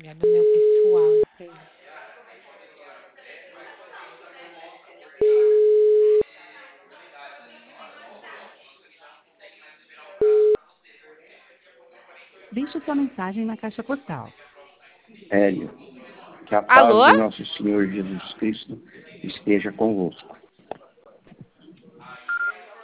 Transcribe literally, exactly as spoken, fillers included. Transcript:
amiga, no meu pessoal, entende? Deixe sua mensagem na caixa postal. Hélio, que a paz Alô? de nosso Senhor Jesus Cristo esteja convosco.